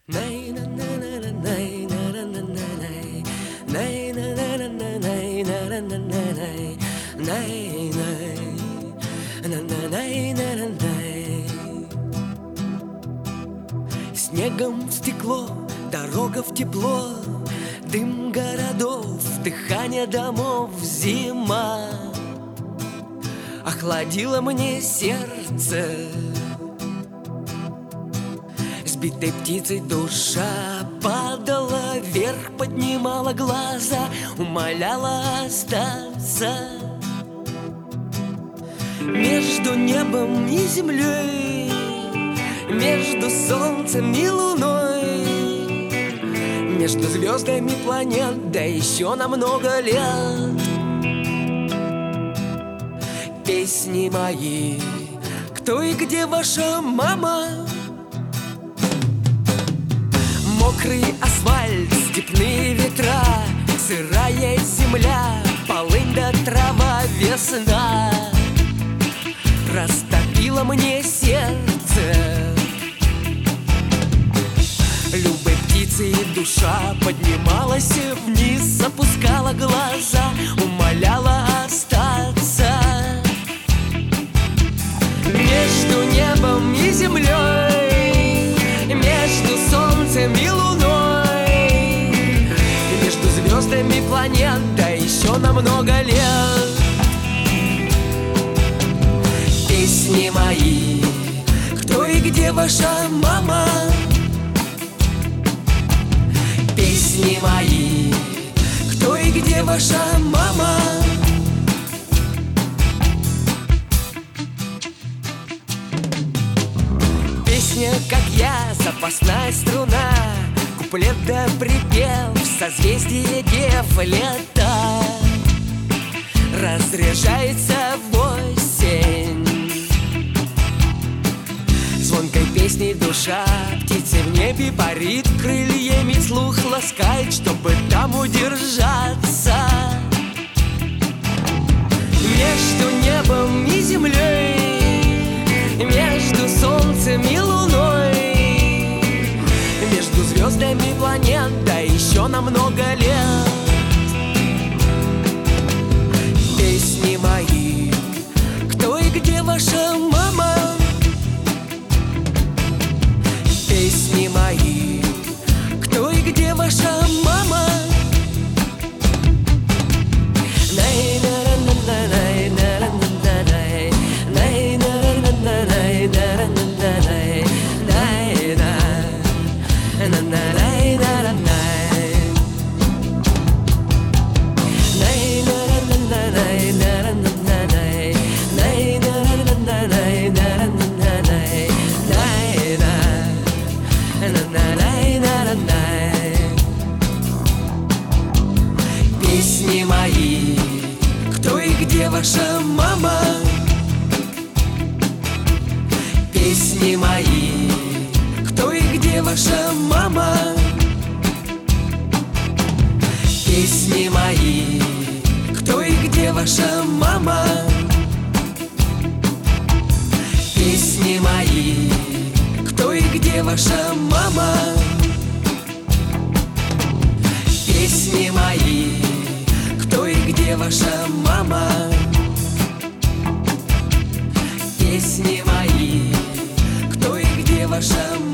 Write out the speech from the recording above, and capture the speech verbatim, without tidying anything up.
Снегом в стекло, дорога в тепло, дым городов, дыхание домов, зима охладила мне сердце. Сбитой птицей душа падала вверх, поднимала глаза, умоляла остаться. Между небом и землей, между солнцем и луной, между звездами планет, да еще на много лет. Песни мои, кто и где ваша мама? Мокрый асфальт, степные ветра, сырая земля, полынь да трава, весна растопила мне сердце. Любой птицей душа поднималась вниз, опускала глаза, умоляла остаться. Между небом и землей, между солнцем и луной, между звездами планет, да еще на много лет. Песни мои, кто и где ваша мама? Песни мои, кто и где ваша мама? Песня, как я, запасная струна, куплет да припев, созвездие дев, лета разряжается в осень. Звонкой песней душа птицы в небе парит, крыльями слух ласкает, чтобы там удержаться. Между небом и землей, между солнцем и луной, между звездами планет, да еще на много лет. Песни мои, кто и где ваша мама? Песни мои, кто и где ваша мама? Песни мои, кто и где ваша мама? Песни мои, кто и где ваша мама? Песни мои, кто и где ваша мама? Песни мои, кто и где ваша мама? Песни мои, кто и где ваша мама? Песни мои, кто и где ваша мама?